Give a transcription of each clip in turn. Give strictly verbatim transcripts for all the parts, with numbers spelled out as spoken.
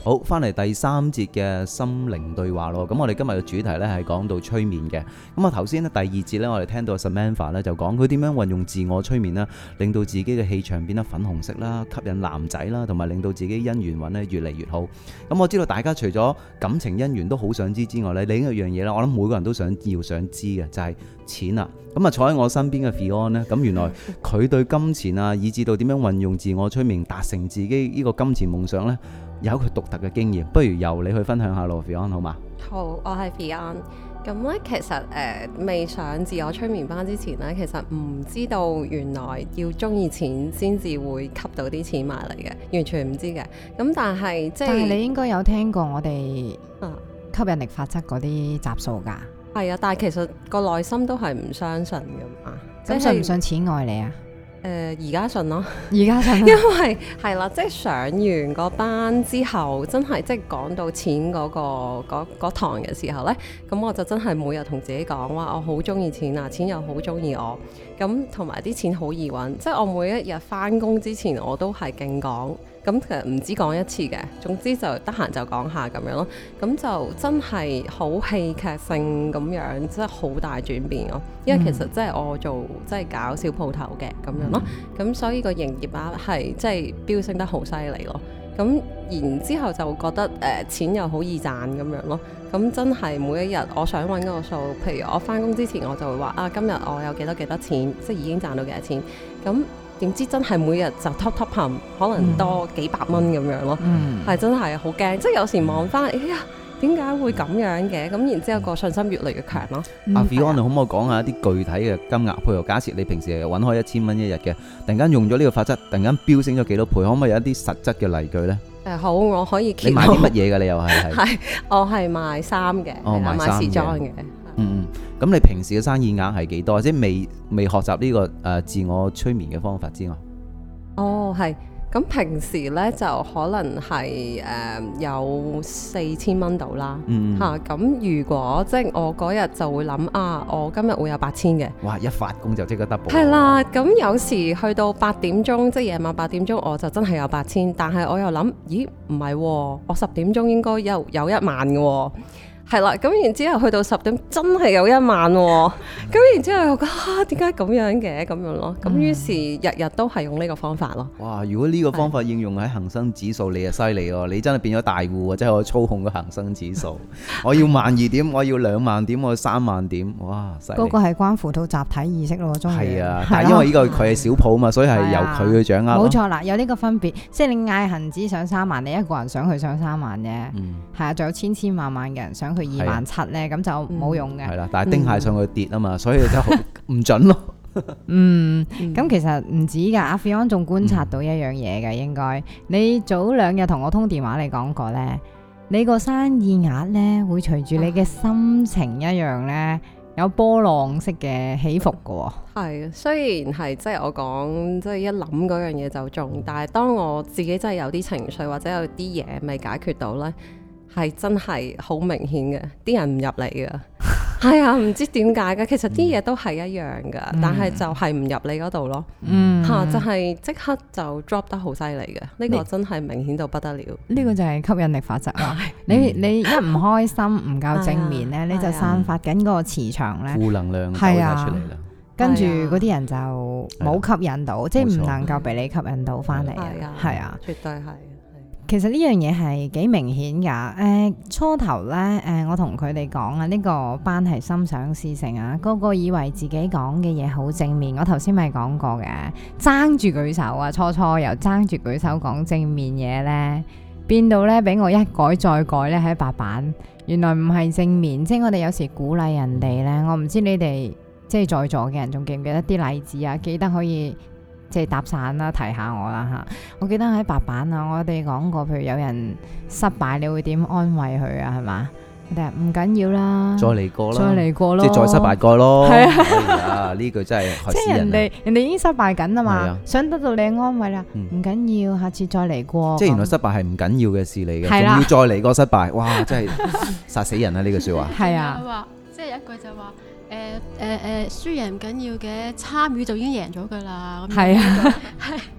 好，翻嚟第三節嘅心靈對話咯。咁我哋今日嘅主題呢係講到催眠嘅。咁啊頭先呢第二節呢，我哋聽到 Samantha 呢就講佢點樣運用自我催眠啦，令到自己嘅氣場變得粉紅色啦，吸引男仔啦，同埋令到自己姻緣運呢越嚟越好。咁我知道大家除咗感情姻緣都好想知之外呢，另一樣嘢呢，我諗每個人都想要想知嘅就係錢啊。咁啊坐喺我身邊嘅 Fion 呢，咁原來佢對金錢啊，以至到點樣運用自我催眠達成自己呢個金錢夢想呢，有佢獨特嘅經驗，不如由你去分享下咯 Fion 好嗎？ 好，我係 Fion。咁咧，其實誒、呃、未上自我催眠班之前咧，其實唔知道原來要中意錢先至會吸到啲錢埋嚟嘅，完全唔知嘅。咁但係即係， 但係你應該有聽過我哋啊吸引力法則嗰啲集數㗎。 係啊，但係其實個內心都係唔相信㗎嘛。 咁信唔信錢愛你啊？ 誒而家信咯， 而家信， 因為係啦，即係上完個班之後，真係即係講到錢嗰、嗰個嗰堂嘅時候呢，咁我就真係每日同自己講話，我好中意錢啊，錢又好中意我，咁同埋啲錢好易揾，即係我每一日翻工之前我都係勁講。咁其實唔止講一次嘅，總之就得閒就講下咁樣咯。咁就真係好戲劇性咁樣，真係好大轉變咯。因為其實即係我做即係搞小鋪頭嘅咁樣咯。咁、嗯、所以個營業額係即係飆升得好犀利咯。咁然之後就覺得誒、呃、錢又好易賺咁樣咯。咁真係每一日我想揾嗰個數，譬如我翻工之前我就會話啊，今日我有幾多幾多錢，即係已經賺到幾多錢。咁點知真係每日就 top top 冚，可能多幾百蚊咁樣咯，係、嗯、真係好驚。即係有時望翻，哎呀，點解會咁樣嘅？咁然之後個信心越嚟越強咯。 阿 Fion，你可唔可以講下一啲具體嘅金額？譬如假設你平時係揾開一千蚊一日嘅，突然間用咗呢個法則，突然間飆升咗幾多倍？可唔可以有一啲實質嘅例句呢？ 誒、呃、好，我可以。 你賣啲乜嘢㗎？你又係係？係我係賣衫嘅， 哦，賣衫嘅， 賣時裝嘅。 嗯嗯，咁你平時嘅生意額係幾多？即係未未學習呢、這個誒、呃、自我催眠嘅方法之外。 哦，係。咁平時咧就可能係誒、呃、有四千蚊到啦，嚇咁、嗯啊、如果即係我嗰日就會諗啊，我今日會有八千嘅。 哇！一發工就即刻 double。 係啦，咁有時去到八點鐘，即係夜晚八點鐘，我就真係有八千，但係我又諗，咦唔係喎，我十點鐘應該有有一萬嘅喎。係啦，咁然之後去到十點真係有一萬喎、哦，咁、嗯、然之後又覺得點解咁樣嘅咁樣咯，咁於是日日都係用呢個方法咯。 哇！如果呢個方法應用喺恒生指數，你就犀利喎，你真係變咗大戶啊！真係可以操控個恒生指數。我要萬二點，我要兩萬點，我要三萬點，哇！犀利。 嗰個係關乎到集體意識咯，中意。 係啊，但係因為呢個佢係小鋪嘛，所以係由佢去掌握。 冇錯啦，有呢個分別，即係你嗌恒指上三萬，你一個人想去上三萬啫。嗯。係啊，仲有千千萬萬嘅人想去二萬七咧，咁就冇用嘅。係啦， 但係丁蟹上去跌啊嘛，所以就唔準咯。 嗯，咁其實唔止㗎，阿 Fion 仲觀察到一樣嘢嘅，應該你早兩日同我通電話，你講過咧，你個生意額咧會隨住你嘅心情一樣咧，有波浪式嘅起伏㗎喎。 係，雖然係即係我講，即係一諗嗰樣嘢就中，但係當我自己真係有啲情緒或者有啲嘢未解決到咧，係真係好明顯嘅，啲人唔入嚟嘅。係啊，唔知點解嘅，其實啲嘢都係一樣噶，嗯、但係就係唔入你嗰度咯。嗯，嚇、啊、就係、是、即刻就 drop 得好犀利嘅，呢、呢個真係明顯到不得了。 呢個就係吸引力法則啦。你你一唔開心、唔夠正面咧，啊、你就散發緊嗰個磁場咧，負能量走晒出嚟啦。跟住嗰啲人就冇吸引到，啊、即係唔能夠被你吸引到翻嚟啊。係啊， 絕對係。 其實呢樣嘢係幾明顯㗎。誒、呃、初頭咧，誒、呃、我同佢哋講啊，呢、呢個班係心想事成啊，個個以為自己講嘅嘢好正面。我頭先咪講過嘅，爭住舉手啊，初初又爭住舉手講正面嘢咧，變到咧俾我一改再改咧喺白板，原來唔係正面。即係我哋有時鼓勵人哋咧，我唔知你哋即係在座嘅人仲記唔記得啲例子啊？記得可以。即係搭訕啦，提下我啦嚇！我記得喺白板啊，我哋講過，譬如有人失敗，你會點安慰佢啊？係嘛？佢哋話唔緊要啦， 再嚟過啦， 再嚟過咯， 即係再失敗過咯。係啊， 啊，呢句真係害即係死人。 人哋人哋已經失敗緊啊嘛，想得到你嘅安慰啦，唔緊要，下次再嚟過。 即係原來失敗係唔緊要嘅事嚟嘅，仲要再嚟過失敗，哇！真係殺死人啊！呢句説話係啊， 話即係一句就話。誒誒誒，輸贏唔緊要嘅，參與就已經贏咗噶啦。 係啊， 係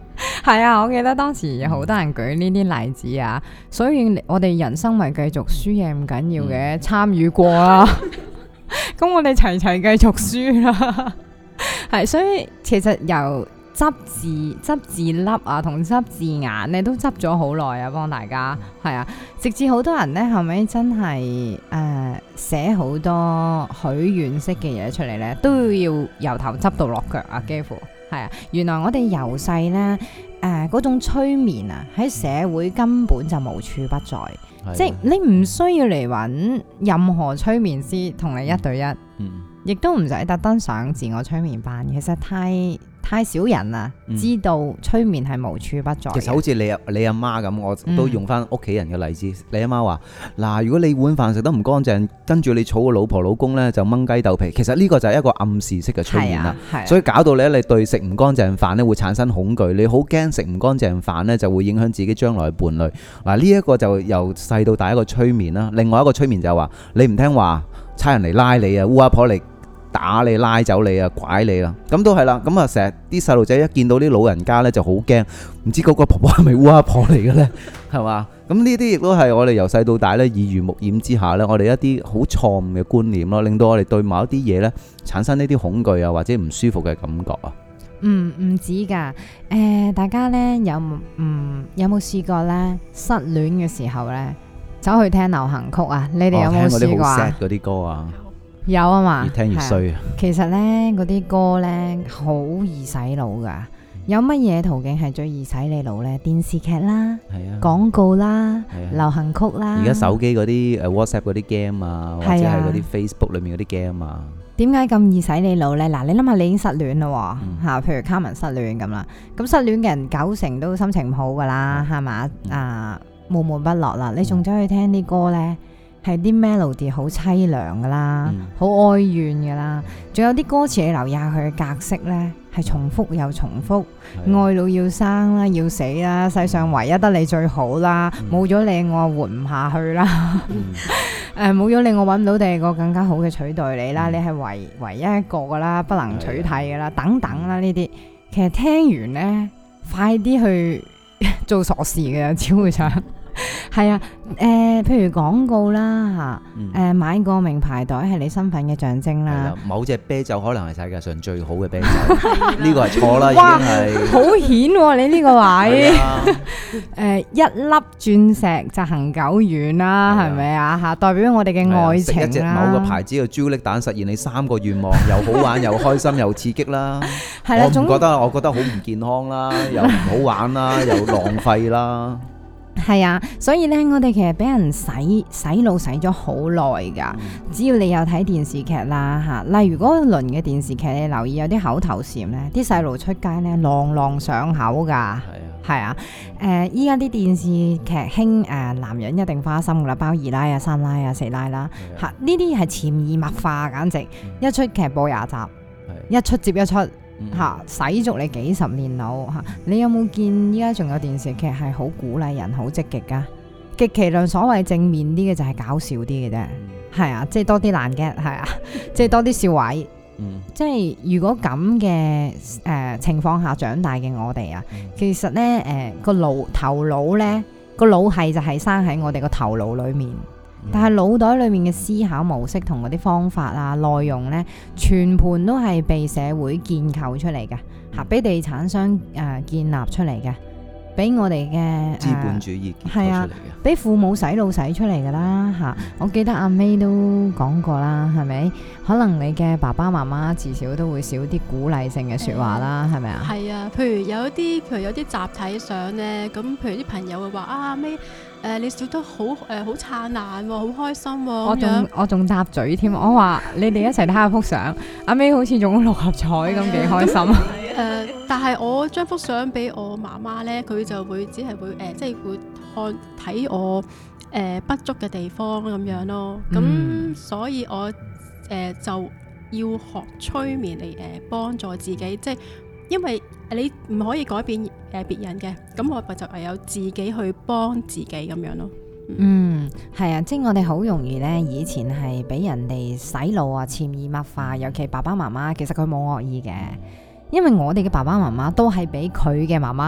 係啊，我記得當時有好多人舉呢啲例子啊，所以我哋人生咪繼續輸嘢唔緊要嘅，參與過啦，咁我哋齊齊繼續輸啦，係，所以其實由執字執字粒啊，同執字眼咧都執咗好耐啊，幫大家係啊，直至好多人咧後尾真係誒寫好多許願式嘅嘢出嚟咧，都要由頭執到落腳啊，幾乎係啊。原來我哋由細咧誒嗰種催眠啊，喺社會根本就無處不在， 係即係你唔需要嚟揾任何催眠師同你一對一， 嗯亦都唔使特登上自我催眠班，其實太太少人啊， 嗯知道催眠係無處不在嘅。 其實好似你阿你阿媽咁，我嗯都用翻屋企人嘅例子。你阿媽話：嗱，如果你碗飯食得唔乾淨，跟住你娶個老婆老公呢，就掹雞鬥皮。其實呢個就係一個暗示式嘅催眠啦。 係啊， 所以搞到咧，你對食唔乾淨飯咧會產生恐懼，你好驚食唔乾淨飯咧就會影響自己將來嘅伴侶。嗱，呢一個就由細到大一個催眠啦。另外一個催眠就係話你唔聽話，差人嚟拉你啊，烏鴉婆嚟打你、拉走你啊、拐你啦，咁都係啦。咁啊，成日啲細路仔一見到啲老人家咧就好驚，唔知嗰個婆婆係咪烏鴉婆嚟嘅咧？係嘛？咁呢啲亦都係我哋由細到大咧耳濡目染之下咧，我哋一啲好錯誤嘅觀念咯，令到我哋對某一啲嘢咧產生呢啲恐懼啊，或者唔舒服嘅感覺啊。 嗯，唔止㗎。誒，大家咧有冇嗯有冇試過咧失戀嘅時候咧走去聽流行曲啊？你哋有冇哦聽嗰啲好試過啊 sad？嗰啲歌啊， 有啊嘛， 越聽越係啊衰啊！ 其實咧嗰啲歌咧好易洗腦㗎。有乜嘢途徑係最易洗你腦咧？電視劇啦、 係啊， 廣告啦、 係啊流行曲啦。 而家手機嗰啲誒 WhatsApp 嗰啲 game 啊，或者係係啊嗰啲 Facebook 裏面嗰啲 game 啊， 點解咁易洗你腦呢？嗱，你諗下，你已經失戀啦喎， 嗯嚇、譬如卡文失戀咁啦，咁失戀嘅人九成都心情唔好噶啦，係嘛、 嗯啊，悶悶不樂啦，你仲走去聽啲歌呢？係啲 melody 好凄涼噶啦， 嗯好、哀怨噶啦，仲有啲歌詞你留意下佢嘅格式呢，係重複又重複， 係啊愛到要生啦，要死啦，世上唯一得你最好啦， 嗯冇咗你我活唔下去啦。 嗯誒冇咗你，我揾唔到第二個更加好嘅取代你啦！ 嗯你係唯唯一一個噶啦，不能取替噶啦，等等啦呢啲。其實聽完呢，快啲去做傻事嘅，只會想係啊。誒、譬如廣告啦嚇，誒、 嗯買個名牌袋係你身份嘅象徵啦係啦。，某隻啤酒可能係世界上最好嘅啤酒，呢個係錯啦，已經哇係。 好顯喎、你呢個位係啊誒、一粒鑽石就行久遠啦， 係啊係咪啊嚇？代表我哋嘅愛情食一隻啦。 某個牌子嘅朱古力蛋，實現你三個願望，又好玩又開心又刺激啦。 係啦， 我總唔覺得，我覺得好唔健康啦，又唔好玩啦，又浪費啦。 係啊，所以咧，我哋其實俾人洗洗腦洗咗好耐噶。只要你有睇電視劇啦嚇，例如嗰輪嘅電視劇，你留意有啲口頭禪咧，啲細路出街咧朗朗上口噶。 係啊， 係啊，誒依家啲電視劇興誒男人一定花心噶啦，包二奶啊、三奶啊、四奶啦係啊嚇，呢啲係潛移默化，簡直一出劇播廿集， 係一出接一出。 嗯嚇，洗足你幾十年腦嚇，你有冇見依家仲有電視劇係好鼓勵人、好積極噶？極其量所謂正面啲嘅就係搞笑啲嘅啫， 嗯係啊，即係多啲爛嘅，係啊，即係多啲笑位。 嗯即係如果咁嘅誒情況下長大嘅我哋啊， 嗯其實咧誒個腦頭腦咧個腦係就係生喺我哋個頭腦裡面。但係腦袋裏面嘅思考模式同嗰啲方法啊、內容呢，全盤都係被社會建構出嚟嘅，嚇俾地產商誒、呃、建立出嚟嘅，俾我哋嘅資本主義結構出係啊嚟嘅。 俾父母洗腦洗出嚟噶啦嚇。我記得阿 May 都講過啦，係咪？可能你嘅爸爸媽媽至少都會少啲鼓勵性嘅説話啦，係咪啊？ 係啊，譬如有一啲，譬如有啲集體相咧，咁譬如啲朋友會話啊咩誒，你笑得好誒好燦爛喎，好開心喎我仲咁樣。 我仲搭嘴添，我話你哋一齊睇下幅相，阿 May 好似中咗六合彩咁，幾開心啊！ 誒、但係我將幅相俾我媽媽咧，佢就會只係會誒、呃即係會看睇我誒、呃不足嘅地方咁樣咯。咁、 嗯所以我誒、呃就要學催眠嚟誒幫助自己，即係因為你唔可以改變誒別人嘅，咁我咪就唯有自己去幫自己咁樣咯。 嗯，係啊，即係我哋好容易呢，以前係俾人哋洗腦啊、潛移默化，尤其爸爸媽媽，其實佢冇惡意嘅，因為我哋嘅爸爸媽媽都係俾佢嘅媽媽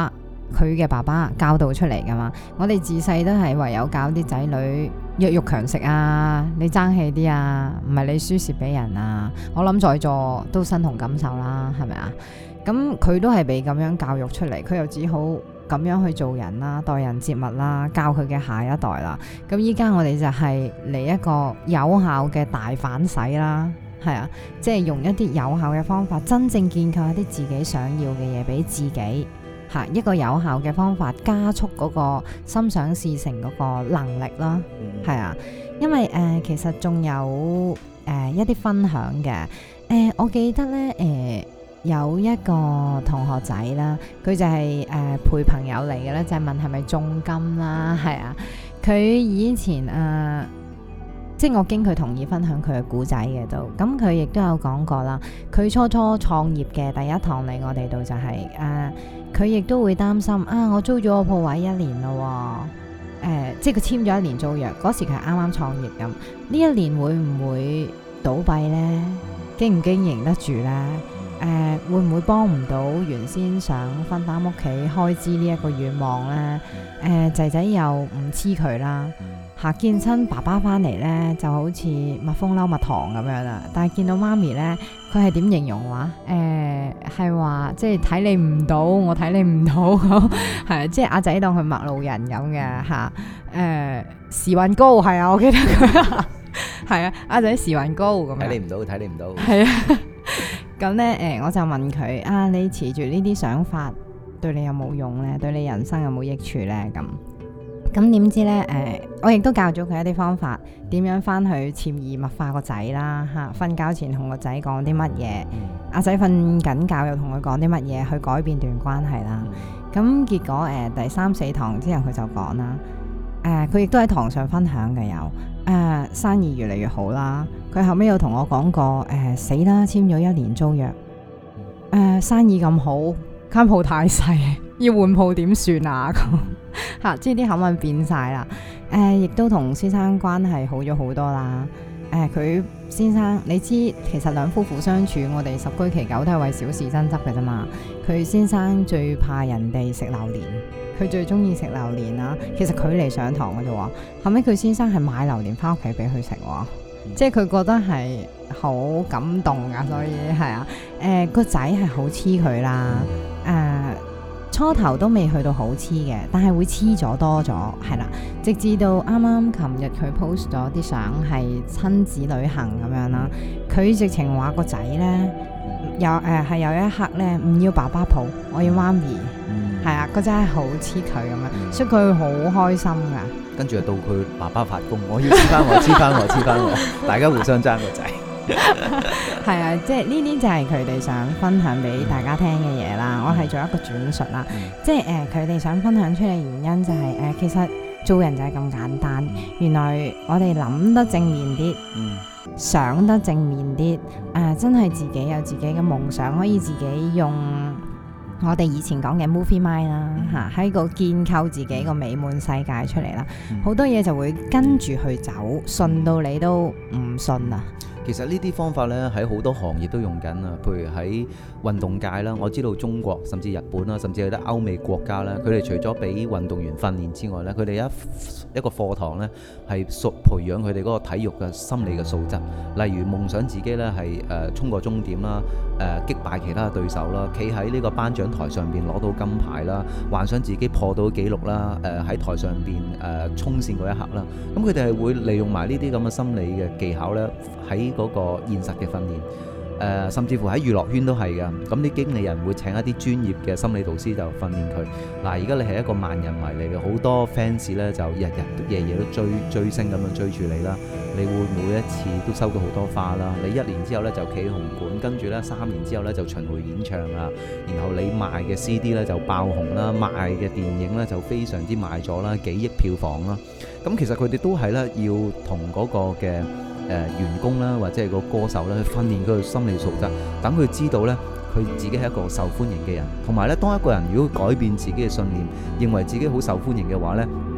佢嘅爸爸教導出嚟噶嘛。我哋自細都係唯有教啲仔女弱肉強食啊，你爭氣啲啊，唔係你輸蝕俾人啊。我諗在座都身同感受啦，係咪啊？咁佢都係被咁樣教育出嚟，佢又只好咁樣去做人啦，待人接物啦，教佢嘅下一代啦。咁依家我哋就係嚟一個有效嘅大反洗啦，係啊，即係用一啲有效嘅方法，真正建構一啲自己想要嘅嘢俾自己，嚇一個有效嘅方法，加速嗰個心想事成嗰個能力啦，係啊，因為誒、呃、其實仲有誒、呃、一啲分享嘅，誒、呃、我記得咧誒。呃有一個同學仔啦，佢就係、是、誒、呃、陪朋友嚟嘅咧，就係、是、問係咪中金啦，係啊，佢以前誒、呃，即係我經佢同意分享佢嘅故仔嘅都，咁佢亦都有講過啦。佢初初創業嘅第一堂嚟我哋度就係、是、誒，佢、呃、亦都會擔心啊，我租咗個鋪位一年咯，誒、呃，即係佢簽咗一年租約，嗰時佢係啱啱創業咁，呢一年會唔會倒閉呢？經唔經營得住呢？誒、呃、會唔會幫唔到原先想分擔屋企開支呢一個願望呢？誒仔仔又唔黐佢啦，嚇見親爸爸翻嚟呢就好似蜜蜂嬲蜜糖咁樣啦。但係見到媽咪呢，佢係點形容話？誒係話即係睇你唔到，我睇你唔到，係即係阿仔當佢陌路人咁嘅嚇。誒時運高係啊，我記得佢係啊，阿仔時運高咁樣。 睇你唔到，睇你唔到。 係啊。咁咧，誒，我就問佢啊，你持住呢啲想法，對你有冇用呢？對你人生有冇益處呢？咁咁點知呢？誒、呃，我亦都教咗佢一啲方法，點樣翻去潛移默化個仔啦，吓、啊，瞓覺前同個仔講啲乜嘢，阿仔瞓緊覺又同佢講啲乜嘢，去改變段關係啦。咁結果誒、呃，第三四堂之後佢就講啦，誒、呃，佢亦都喺堂上分享嘅有，誒、呃，生意越嚟越好啦。佢後尾有同我講過，誒、呃、死啦，簽咗一年租約，誒、呃、生意咁好，間鋪太細，要換鋪點算啊？咁嚇，即係啲口吻變晒啦。誒、呃，亦都同先生關係好咗好多啦。誒、呃，佢先生你知，其實兩夫婦相處，我哋十居其九都係為小事爭執嘅啫嘛。佢先生最怕人哋食榴蓮，佢最中意食榴蓮啦。其實佢嚟上堂嘅啫喎，後尾佢先生係買榴蓮翻屋企俾佢食喎。即係佢覺得係好感動噶，所以係啊，誒個仔係好黐佢啦，誒、呃、初頭都未去到好黐嘅，但係會黐咗多咗，係啦，直至到啱啱琴日佢 post 咗啲相係親子旅行咁樣啦，佢直情話個仔呢，有誒係、呃、有一刻呢，唔要爸爸抱，我要媽咪，係啊、嗯，個仔係好黐佢咁樣，所以佢好開心噶。 跟住就到佢爸爸發功，我要黐翻我，黐翻我，黐翻我，大家互相爭個仔。 係啊，即係呢啲就係佢哋想分享俾大家聽嘅嘢啦。我係做一個轉述啦，嗯、即係誒佢哋想分享出嚟原因就係、是、誒、呃、其實做人就係咁簡單。原來我哋諗得正面啲，嗯、想得正面啲，誒、呃、真係自己有自己嘅夢想，可以自己用。我哋以前講嘅 movie mind 啦，嚇喺個建構自己個美滿世界出嚟啦，好、嗯、多嘢就會跟住去走，信到你都唔信啊！ 其實呢啲方法咧喺好多行業都用緊啊，譬如喺運動界啦，我知道中國甚至日本啦，甚至有啲歐美國家啦，佢哋除咗俾運動員訓練之外咧，佢哋一一個課堂咧係熟培養佢哋嗰個體育嘅心理嘅素質，例如夢想自己咧係誒衝過終點啦，誒、呃、擊敗其他嘅對手啦，企喺呢個頒獎台上邊攞到金牌啦，幻想自己破到紀錄啦，誒、呃、喺台上邊誒衝線嗰一刻啦，咁佢哋係會利用埋呢啲咁嘅心理嘅技巧咧喺嗰個現實嘅訓練，誒、呃、甚至乎喺娛樂圈都係㗎。咁啲經理人會請一啲專業嘅心理導師就訓練佢。嗱，而家你係一個萬人迷嚟嘅，好多 fans 咧就日日都夜夜都追追星咁樣追住你啦。你會每一次都收到好多花啦。你一年之後咧就企紅館，跟住咧三年之後咧就巡迴演唱啊。然後你賣嘅 C D 咧就爆紅啦，賣嘅電影咧就非常之賣咗啦，幾億票房啦。咁其實佢哋都係咧要同嗰個嘅。誒、呃、員工啦，或者係個歌手咧，去訓練佢嘅心理素質，等佢知道咧，佢自己係一個受歡迎嘅人。同埋咧，當一個人如果改變自己嘅信念，認為自己好受歡迎嘅話咧，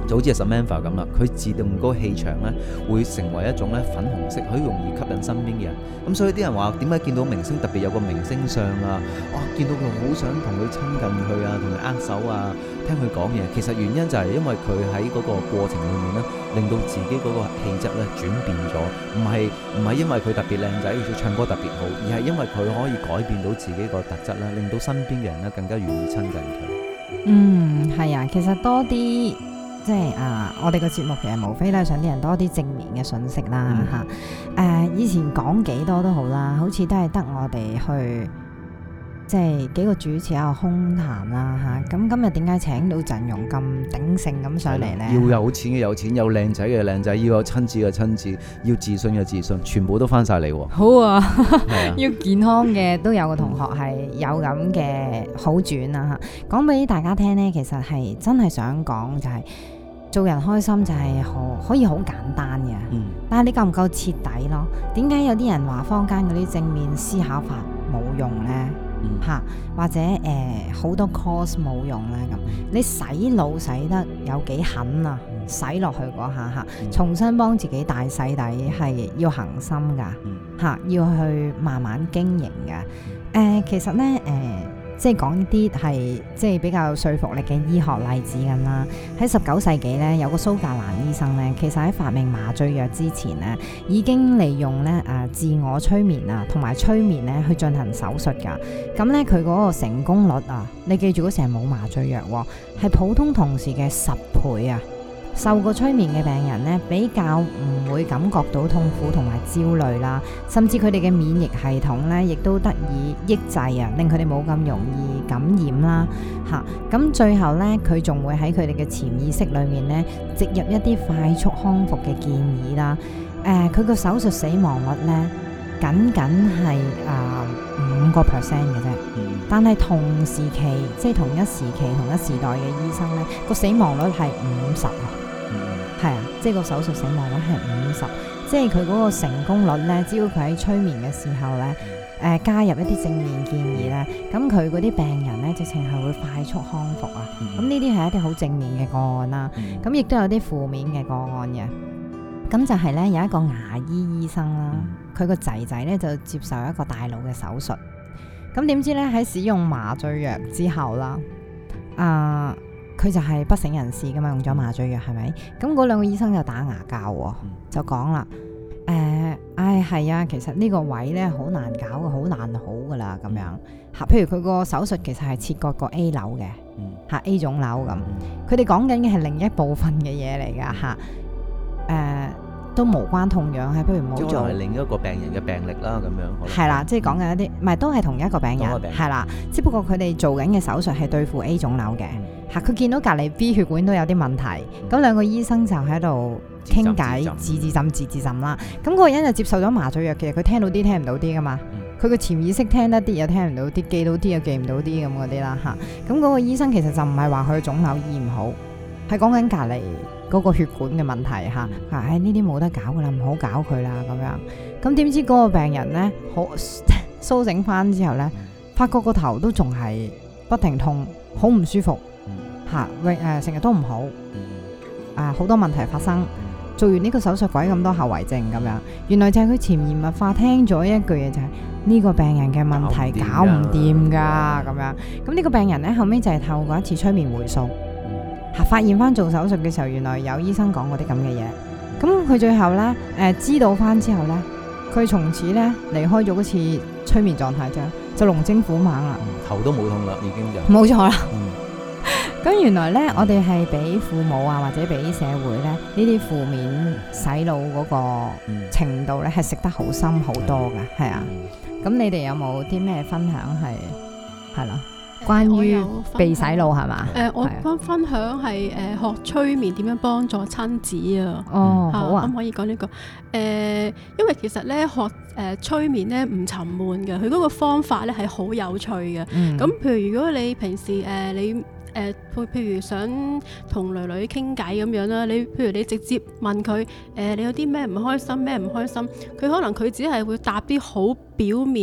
就好似 Samantha 咁啦，佢自動嗰個氣場咧會成為一種咧粉紅色，好容易吸引身邊嘅人。咁所以啲人話點解見到明星特別有個明星相啊？哇、哦！見到佢好想同佢親近佢啊，同佢握手啊，聽佢講嘢。其實原因就係因為佢喺嗰個過程裏面咧，令到自己嗰個氣質咧轉變咗，唔係唔係因為佢特別靚仔，佢唱歌特別好，而係因為佢可以改變到自己個特質啦，令到身邊嘅人咧更加願意親近佢。 嗯，係啊，其實多啲。即係啊，我哋個節目其實無非都係想啲人多啲正面嘅信息啦嚇。誒、嗯啊，以前講幾多都好啦，好似都係得我哋去即係幾個主持喺度空談啦嚇。咁、啊、今日點解請到陣容咁鼎盛咁上嚟呢？ 要有錢嘅有錢，有靚仔嘅靚仔，要有親子嘅親子，要自信嘅自信，全部都翻晒嚟喎。 好啊， 係啊， 要健康嘅都有個同學係有咁嘅好轉啦嚇。講俾大家聽呢，其實係真係想講就係、是。做人開心就係可可以好簡單嘅，嗯、但係你夠唔夠徹底咯？點解有啲人話坊間嗰啲正面思考法冇用呢？嚇、嗯，或者誒好、呃、多 course 冇用呢？咁你洗腦洗得有幾狠啊？嗯、洗落去嗰下嚇，嗯、重新幫自己大洗底係要恒心㗎，嚇、嗯，要去慢慢經營嘅。誒、呃，其實呢。誒、呃。即係講啲係即係比較有說服力嘅醫學例子咁啦。喺十九世紀咧，有個蘇格蘭醫生咧，其實喺發明麻醉藥之前咧，已經利用咧誒、呃、自我催眠啊，同埋催眠咧去進行手術㗎。咁咧佢嗰個成功率啊，你記住嗰時係冇麻醉藥喎，係普通同事嘅十倍啊！受過催眠嘅病人呢，比較唔會感覺到痛苦同埋焦慮啦，甚至佢哋嘅免疫系統呢，亦都得以抑制啊，令佢哋冇咁容易感染啦。嚇、啊，咁最後呢，佢仲會喺佢哋嘅潛意識裏面呢，植入一啲快速康復嘅建議啦。誒、呃，佢個手術死亡率呢，僅僅係啊五個 percent 嘅啫。但係同時期，即係同一時期、同一時代嘅醫生呢，個死亡率係五十啊。係啊，即係個手術死亡率係五十，即係佢嗰個成功率咧，只要佢喺催眠嘅時候咧，誒、呃、加入一啲正面建議咧，咁佢嗰啲病人咧，直情係會快速康復啊。咁呢啲係一啲好正面嘅個案啦，咁亦都有啲負面嘅個案嘅。咁就係咧，有一個牙醫醫生啦，佢個仔仔咧就接受一個大腦嘅手術，咁點知咧喺使用麻醉藥之後啦，啊、呃！佢就係不省人事噶嘛，用咗麻醉藥係咪？咁嗰兩個醫生就打牙交喎，就講啦，誒、呃，唉係啊，其實呢個位咧好難搞嘅，好難好噶啦咁樣嚇。譬如佢個手術其實係切割個 A 瘤嘅嚇 A 腫瘤咁，佢哋講緊嘅係另一部分嘅嘢嚟噶嚇，誒、呃、都無關痛癢，係不如唔好做。係另一個病人嘅病歷啦，咁樣係啦，即係講緊一啲，唔係都係同一個病人係啦，只不過佢哋做緊嘅手術係對付 A 腫瘤嘅。嚇！佢見到隔離 B 血管都有啲問題，咁兩個醫生就喺度傾偈，自自浸自自浸啦。咁嗰個人就接受咗麻醉藥，其實佢聽到啲聽唔到啲噶嘛。佢個潛意識聽得啲又聽唔到啲，記到啲又記唔到啲咁嗰啲啦嚇。咁嗰個醫生其實就唔係話佢腫瘤醫唔好，係講緊隔離嗰個血管嘅問題嚇。佢話：誒呢啲冇得搞噶啦，唔好搞佢啦咁樣。咁點知嗰個病人咧，好甦醒翻之後咧，發覺個頭都仲係不停痛，好唔舒服。嚇，永誒成日都唔好，啊好多問題發生，做完呢個手術鬼咁多後遺症咁樣，原來就係佢潛移默化聽咗一句嘢，就係呢個病人嘅問題搞唔掂噶咁樣。咁呢個病人咧後尾就係透過一次催眠回溯，嚇發現翻做手術嘅時候，原來有醫生講嗰啲咁嘅嘢。咁佢最後咧誒知道翻之後咧，佢從此咧離開咗嗰次催眠狀態啫，就龍精虎猛啦，頭都冇痛啦，已經就冇錯啦。咁原來咧，我哋係俾父母啊，或者俾社會咧，呢啲負面洗腦嗰個程度咧，係食得好深好多㗎，係啊。咁你哋有冇啲咩分享係係咯？關於被洗腦係嘛？ 誒，我分分享係誒學催眠點樣幫助親子啊。 哦，好啊。 可唔可以講呢個？誒，因為其實咧學誒催眠咧唔沉悶嘅，佢嗰個方法咧係好有趣嘅。咁譬如如果你平時誒你。誒、呃，譬如想同女女傾偈咁樣啦，你譬如你直接問佢，誒、呃，你有啲咩唔開心，咩唔開心，佢可能佢只係會答啲好表面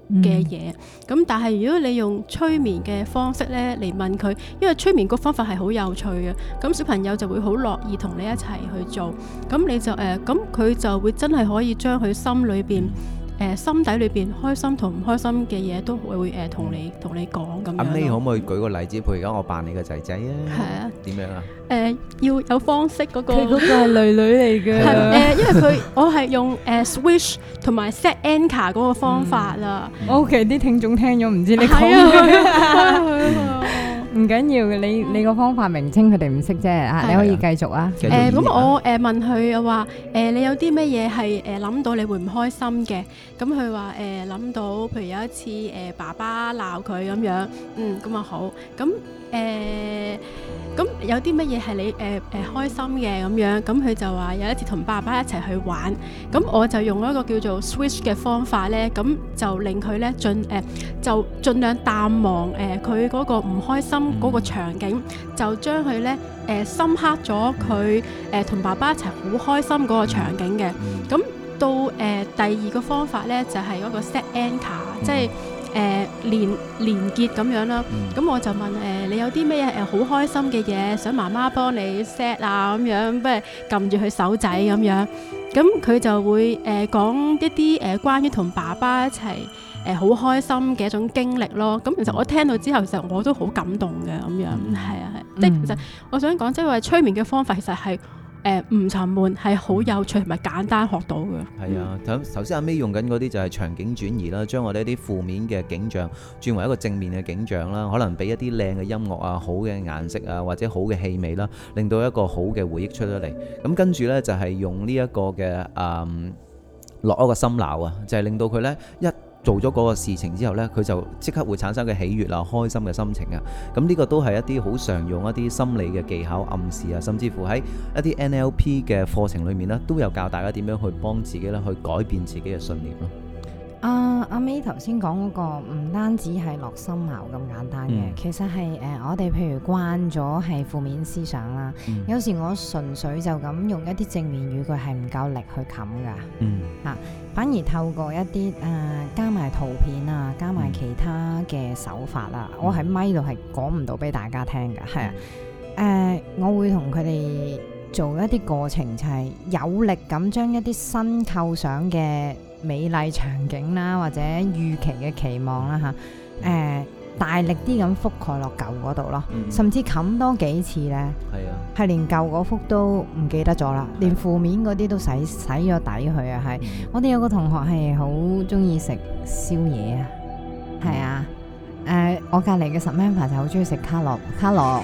嘅嘢。咁、嗯、但係如果你用催眠嘅方式咧嚟問佢，因為催眠個方法係好有趣嘅，咁小朋友就會好樂意同你一齊去做。咁你就誒，咁、呃、佢就會真係可以將佢心裏邊。誒、呃、心底裏邊開心同唔開心嘅嘢都會誒同、呃、你同你講咁樣。 阿 May 可唔可以舉個例子？譬如而家我扮你個仔仔啊， 係啊， 點樣啊？ 誒、呃、要有方式嗰、那個。 佢嗰個係女女嚟嘅。 係誒、呃，因為佢我係用誒、呃、switch 同埋 set anchor 嗰個方法啦。 嗯、OK，啲聽眾聽咗唔知你講咩。唔緊要嘅，你你個方法名稱佢哋唔識啫，啊你可以繼續啊。 誒咁我誒問佢話誒你有啲咩嘢係誒諗到你會唔開心嘅？咁佢話誒諗到，譬如有一次誒爸爸鬧佢咁樣，嗯咁啊好，咁誒咁有啲乜嘢係你誒誒開心嘅咁樣？咁佢就話有一次同爸爸一齊去玩，咁我就用一個叫做 switch 嘅方法咧，咁就令佢咧盡誒就盡量淡忘誒佢嗰個唔開心嗰個場景，就將佢咧誒深刻咗佢誒同爸爸一齊好開心嗰個場景嘅。咁到誒、呃、第二個方法咧就係、是、嗰個 set anchor，、嗯、即係誒、呃、連連結咁樣啦。咁、嗯、我就問誒、呃、你有啲咩誒好開心嘅嘢想媽媽幫你 set 啊咁樣，不如撳住佢手仔咁樣。咁佢就會誒、呃、講一啲誒、呃、關於同爸爸一齊誒好開心嘅一種經歷咯。咁其實我聽到之後，其實我都好感動嘅咁樣。係啊係，即係、嗯、其實我想講，即係話催眠嘅方法其實係。誒唔沉悶，係好有趣同埋簡單學到嘅。係啊，頭頭先阿 May 用緊嗰啲就係場景轉移啦，將我哋一啲負面嘅景象轉為一個正面嘅景象啦，可能俾一啲靚嘅音樂啊、好嘅顏色啊或者好嘅氣味啦，令到一個好嘅回憶出咗嚟。咁跟住呢，就係用呢一個嘅誒落一個心錨啊，就係令到佢呢一做咗嗰個事情之後呢，佢就即刻會產生嘅喜悅啊、開心嘅心情啊。咁呢個都係一啲好常用一啲心理嘅技巧暗示啊，甚至乎喺一啲 N L P 嘅課程裏面呢，都有教大家點樣去幫自己咧去改變自己嘅信念咯。 阿阿 May 頭先講嗰個唔單止係落心錨咁簡單嘅，嗯、其實係誒、呃、我哋譬如慣咗係負面思想啦，嗯、有時我純粹就咁用一啲正面語句係唔夠力去冚㗎， 嗯啊，反而透過一啲誒、呃、加埋圖片啊，加埋其他嘅手法啦，嗯、我喺咪度係講唔到俾大家聽㗎，係啊，誒、呃、我會同佢哋做一啲過程，就係有力咁將一啲新構想嘅美麗場景啦，或者預期嘅期望啦嚇，誒、呃、大力啲咁覆蓋落舊嗰度咯，嗯、甚至冚多幾次咧，係啊，係連舊嗰幅都唔記得咗啦，啊、連負面嗰啲都洗洗咗底去啊，係。嗯、我哋有個同學係好中意食宵夜啊，係、嗯、啊，誒、呃、我隔離嘅 Samantha 就好中意食卡樂卡樂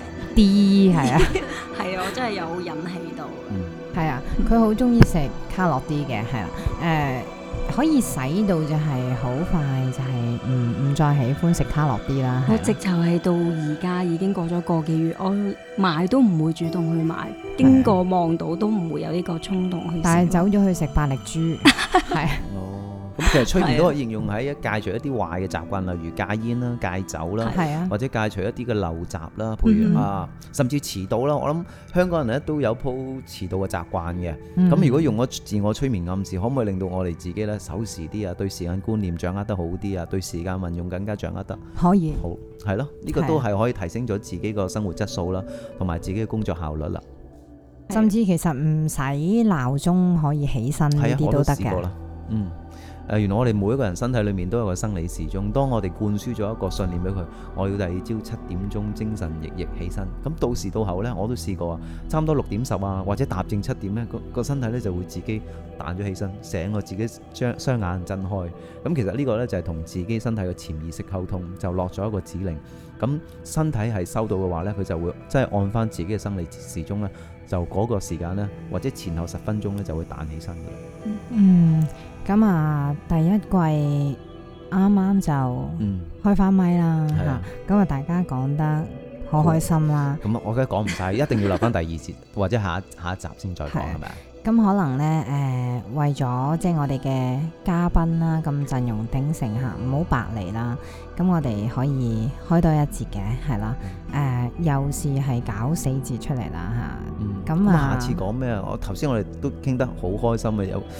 D 係啊， 係啊，我真係有引起到， 嗯， 係啊，佢好中意食卡樂 D 嘅，係啦、啊，誒、呃。可以使到就係好快就係唔唔再喜歡食卡樂啲啦。 我直頭係到而家已經過咗個幾月，我買都唔會主動去買，經過望到都唔會有呢個衝動去食。 但係走咗去食百力豬，係。 咁其實催眠都可以應用喺一戒除一啲壞嘅習慣，例如戒煙啦、戒酒啦， 啊、 或者戒除一啲嘅陋習啦，譬如、嗯、啊，甚至遲到啦。我諗香港人咧都有鋪遲到嘅習慣嘅。咁、嗯、如果用咗自我催眠暗示，可唔可以令到我哋自己咧守時啲啊？對時間觀念掌握得好啲啊？對時間運用更加掌握得可以好係咯？呢、這個都係可以提升咗自己個生活質素啦，同埋自己嘅工作效率啦。 甚至其實唔使鬧鐘可以起身呢啲都得嘅。 嗯。誒，原來我哋每一個人身體裏面都有個生理時鐘，當我哋灌輸咗一個信念俾佢，我要第二朝七點鐘精神奕奕起身，咁到時到後呢，我都試過啊，差唔多六點十啊，或者踏正七點呢，個個身體呢就會自己彈咗起身，醒我自己將雙眼睜開，咁其實呢個呢，就係同自己身體嘅潛意識溝通，就落咗一個指令，咁身體係收到嘅話呢，佢就會即係按翻自己嘅生理時鐘呢，就嗰個時間呢，或者前後十分鐘呢，就會彈起身㗎啦。 嗯。咁啊，第一季啱啱就開翻咪啦嚇，咁啊大家講得好開心啦。 咁我梗係講唔晒，一定要留翻第二節或者下一下一集先再講，係咪啊？ 咁可能咧誒、呃，為咗即係我哋嘅嘉賓啦，咁陣容鼎盛嚇，唔好白嚟啦。咁我哋可以開多一節嘅，係啦。誒、呃，又試係搞四節出嚟啦嚇。咁、嗯、啊， 下次講咩啊？我頭先我哋都傾得好開心嘅有。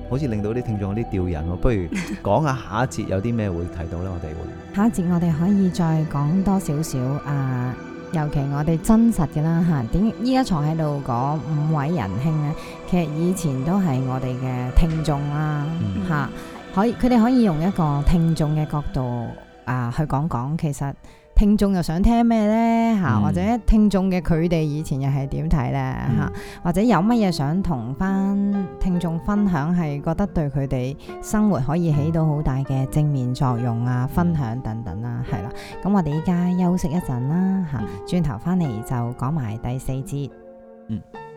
好似令到啲聽眾有啲吊人喎。不如講下下一節有啲咩會提到呢？我哋會下一節我哋可以再講多少少啊，尤其我哋真實嘅啦嚇。點依家坐喺度嗰五位仁兄咧，其實以前都係我哋嘅聽眾啦嚇、 嗯， 可以佢哋可以用一個聽眾嘅角度啊去講講，其實聽眾又想聽咩呢？嚇、 嗯， 或者聽眾嘅佢哋以前又係點睇呢？嚇、 嗯， 或者有乜嘢想同翻聽眾分享，係覺得對佢哋生活可以起到好大嘅正面作用啊，分享等等啦，係啦。咁我哋依家休息一陣啦，嚇，轉頭翻嚟就講埋第四節。 嗯。